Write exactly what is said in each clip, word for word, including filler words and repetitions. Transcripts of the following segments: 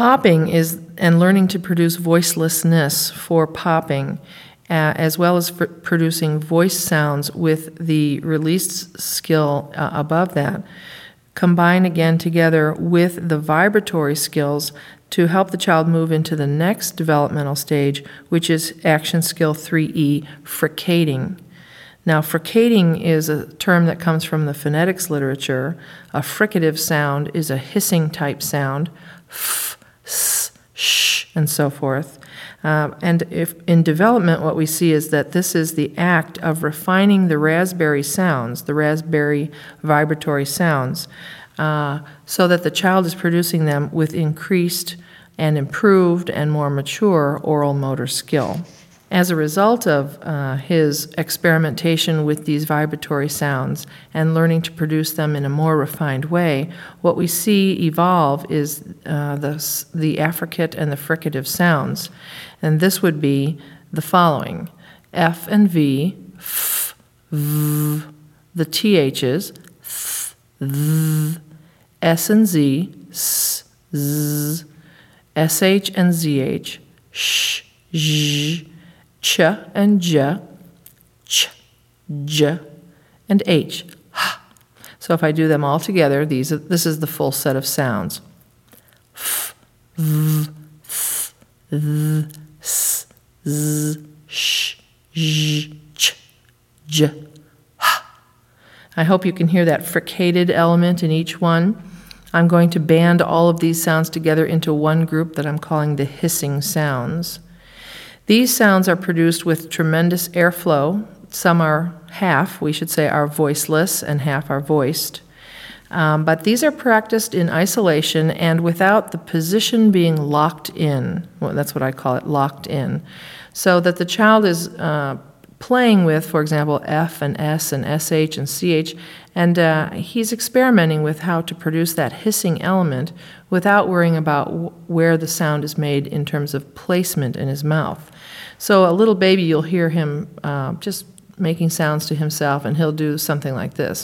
Popping is, and learning to produce voicelessness for popping, uh, as well as for producing voice sounds with the released skill uh, above that, combine again together with the vibratory skills to help the child move into the next developmental stage, which is action skill three E, fricating. Now, fricating is a term that comes from the phonetics literature. A fricative sound is a hissing type sound, f, s, sh, and so forth. Uh, and if in development, what we see is that this is the act of refining the raspberry sounds, the raspberry vibratory sounds, uh, so that the child is producing them with increased and improved and more mature oral motor skill. As a result of uh, his experimentation with these vibratory sounds and learning to produce them in a more refined way, what we see evolve is uh, the, the affricate and the fricative sounds. And this would be the following: F and V, F, V, the T H's, Th, Th, S and Z, S, Z, S H and Z H, Sh, Zh, Ch and J, Ch, J, and H. So if I do them all together, these are, this is the full set of sounds. F, V, Th, Th, S, Z, Sh, Zh, Ch, J, H. I hope you can hear that fricated element in each one. I'm going to band all of these sounds together into one group that I'm calling the hissing sounds. These sounds are produced with tremendous airflow. Some are half, we should say, are voiceless, and half are voiced. Um, but these are practiced in isolation and without the position being locked in. Well, that's what I call it, locked in. So that the child is uh, playing with, for example, F and S and S H and C H, and uh, he's experimenting with how to produce that hissing element without worrying about w- where the sound is made in terms of placement in his mouth. So a little baby, you'll hear him uh, just making sounds to himself, and he'll do something like this.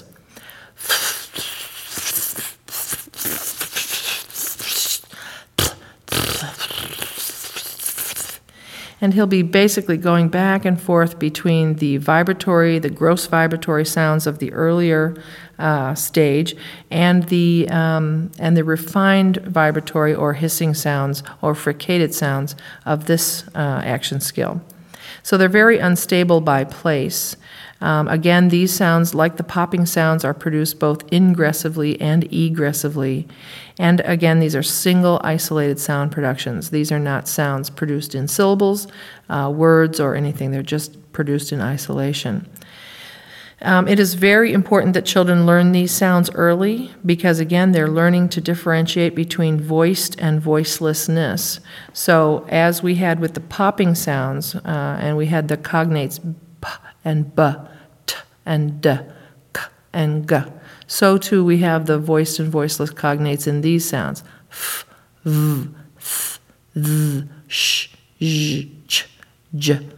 And he'll be basically going back and forth between the vibratory, the gross vibratory sounds of the earlier uh, stage and the um, and the refined vibratory or hissing sounds or fricated sounds of this uh, action skill. So they're very unstable by place. Um, again, these sounds, like the popping sounds, are produced both ingressively and egressively. And again, these are single isolated sound productions. These are not sounds produced in syllables, uh, words, or anything. They're just produced in isolation. Um, it is very important that children learn these sounds early because, again, they're learning to differentiate between voiced and voicelessness. So as we had with the popping sounds, uh, and we had the cognates p and b, t and d, k and g, so too we have the voiced and voiceless cognates in these sounds: f, v, th, th, sh, zh, ch, j, h.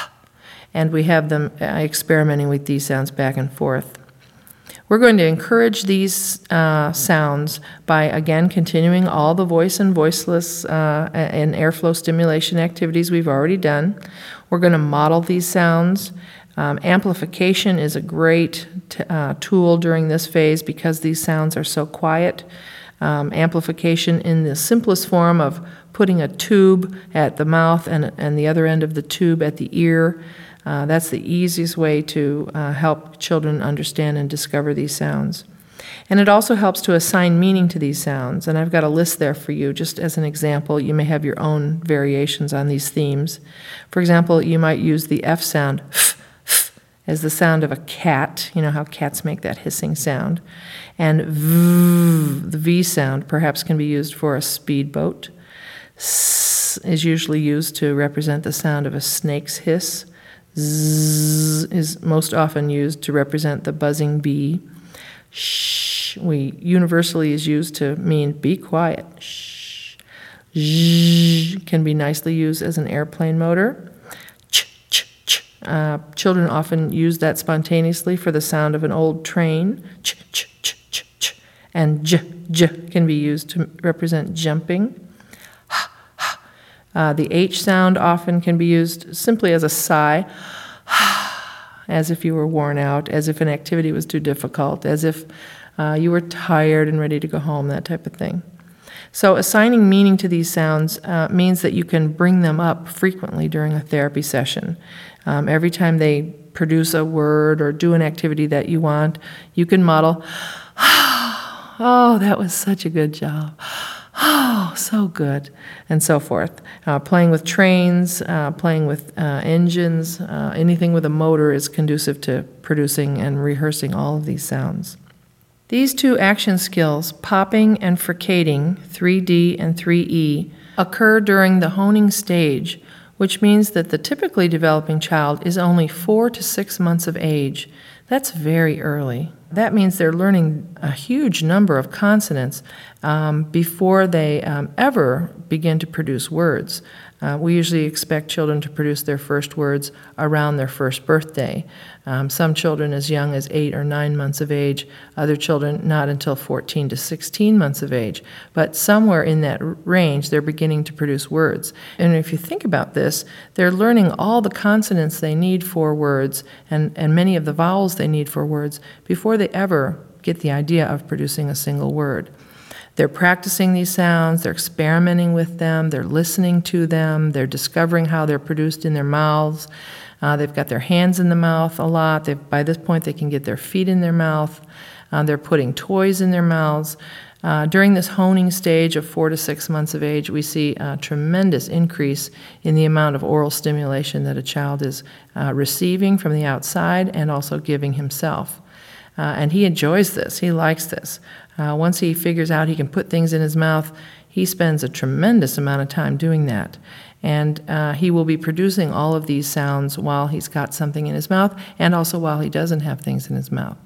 And we have them experimenting with these sounds back and forth. We're going to encourage these uh, sounds by, again, continuing all the voice and voiceless uh, and airflow stimulation activities we've already done. We're going to model these sounds. Um, amplification is a great t- uh, tool during this phase because these sounds are so quiet. Um, amplification in the simplest form of putting a tube at the mouth and, and the other end of the tube at the ear. Uh, that's the easiest way to uh, help children understand and discover these sounds. And it also helps to assign meaning to these sounds. And I've got a list there for you, just as an example. You may have your own variations on these themes. For example, you might use the F sound, f, f, as the sound of a cat. You know how cats make that hissing sound. And v, the V sound, perhaps can be used for a speedboat. S is usually used to represent the sound of a snake's hiss. Z is most often used to represent the buzzing bee. Sh we universally is used to mean be quiet. Shh. Zh can be nicely used as an airplane motor. Ch ch ch. Uh, children often use that spontaneously for the sound of an old train. Ch ch ch ch ch. And j j can be used to represent jumping. Uh, the H sound often can be used simply as a sigh, as if you were worn out, as if an activity was too difficult, as if uh, you were tired and ready to go home, that type of thing. So assigning meaning to these sounds uh, means that you can bring them up frequently during a therapy session. Um, every time they produce a word or do an activity that you want, you can model, oh, that was such a good job. Oh, so good, and so forth. Uh, playing with trains, uh, playing with uh, engines, uh, anything with a motor is conducive to producing and rehearsing all of these sounds. These two action skills, popping and fricating, three D and three E, occur during the honing stage, which means that the typically developing child is only four to six months of age. That's very early. That means they're learning a huge number of consonants um, before they um, ever begin to produce words. Uh, we usually expect children to produce their first words around their first birthday. Um, some children as young as eight or nine months of age, other children not until fourteen to sixteen months of age. But somewhere in that range, they're beginning to produce words. And if you think about this, they're learning all the consonants they need for words and, and many of the vowels they need for words before they ever get the idea of producing a single word. They're practicing these sounds, they're experimenting with them, they're listening to them, they're discovering how they're produced in their mouths. Uh, they've got their hands in the mouth a lot. They've, by this point, they can get their feet in their mouth. Uh, they're putting toys in their mouths. Uh, during this honing stage of four to six months of age, we see a tremendous increase in the amount of oral stimulation that a child is uh, receiving from the outside and also giving himself. Uh, and he enjoys this. He likes this. Uh, once he figures out he can put things in his mouth, he spends a tremendous amount of time doing that. And uh, he will be producing all of these sounds while he's got something in his mouth and also while he doesn't have things in his mouth.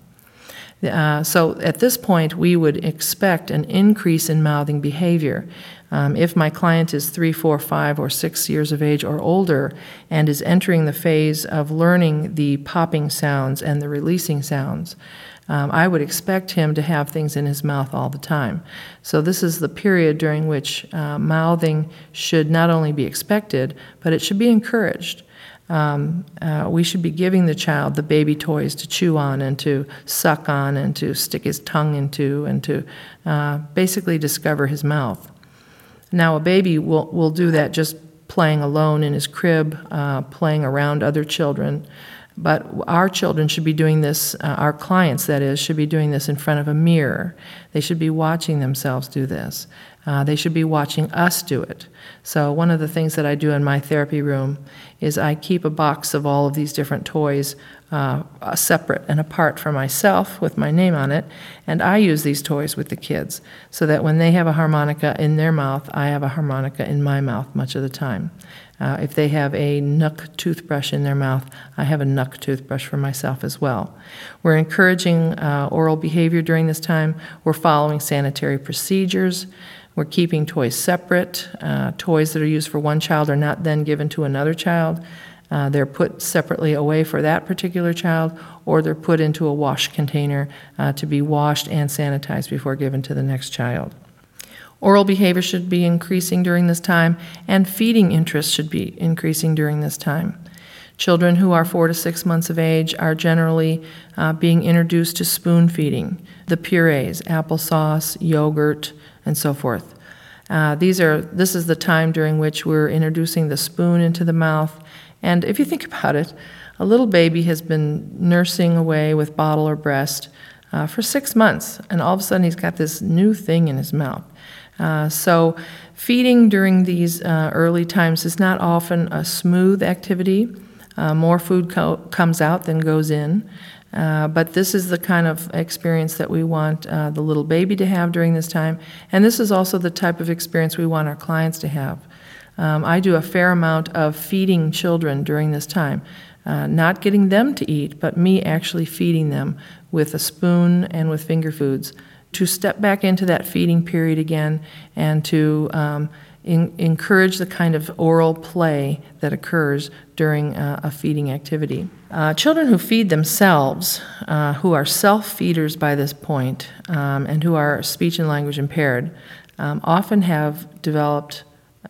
Uh, so at this point, we would expect an increase in mouthing behavior. Um, if my client is three, four, five, or six years of age or older and is entering the phase of learning the popping sounds and the releasing sounds, um, I would expect him to have things in his mouth all the time. So this is the period during which uh, mouthing should not only be expected, but it should be encouraged. Um, uh, we should be giving the child the baby toys to chew on and to suck on and to stick his tongue into and to uh, basically discover his mouth. Now, a baby will, will do that just playing alone in his crib, uh, playing around other children. But our children should be doing this, uh, our clients, that is, should be doing this in front of a mirror. They should be watching themselves do this. Uh, they should be watching us do it. So one of the things that I do in my therapy room is I keep a box of all of these different toys uh, separate and apart from myself with my name on it, and I use these toys with the kids so that when they have a harmonica in their mouth, I have a harmonica in my mouth much of the time. Uh, if they have a Nook toothbrush in their mouth, I have a Nook toothbrush for myself as well. We're encouraging uh, oral behavior during this time. We're following sanitary procedures. We're keeping toys separate. Uh, toys that are used for one child are not then given to another child. Uh, they're put separately away for that particular child, or they're put into a wash container uh, to be washed and sanitized before given to the next child. Oral behavior should be increasing during this time, and feeding interest should be increasing during this time. Children who are four to six months of age are generally uh, being introduced to spoon feeding, the purees, applesauce, yogurt, and so forth. Uh, these are, this is the time during which we're introducing the spoon into the mouth. And if you think about it, a little baby has been nursing away with bottle or breast uh, for six months, and all of a sudden he's got this new thing in his mouth. Uh, so feeding during these uh, early times is not often a smooth activity. Uh, more food co- comes out than goes in. Uh, but this is the kind of experience that we want uh, the little baby to have during this time. And this is also the type of experience we want our clients to have. Um, I do a fair amount of feeding children during this time. Uh, not getting them to eat, but me actually feeding them with a spoon and with finger foods, to step back into that feeding period again and to um, in, encourage the kind of oral play that occurs during uh, a feeding activity. Uh, children who feed themselves, uh, who are self-feeders by this point, um, and who are speech and language impaired, um, often have developed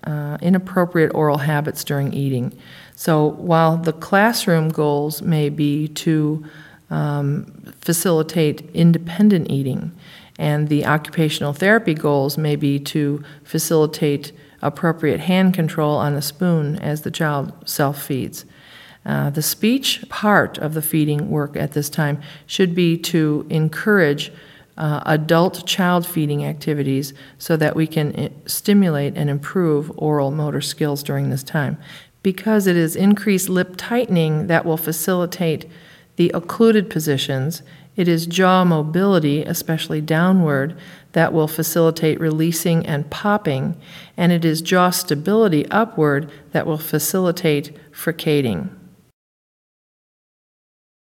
uh, inappropriate oral habits during eating. So while the classroom goals may be to um, facilitate independent eating, and the occupational therapy goals may be to facilitate appropriate hand control on the spoon as the child self-feeds. Uh, the speech part of the feeding work at this time should be to encourage uh, adult child feeding activities so that we can I- stimulate and improve oral motor skills during this time. Because it is increased lip tightening that will facilitate the occluded positions, it is jaw mobility, especially downward, that will facilitate releasing and popping, and it is jaw stability upward that will facilitate fricating.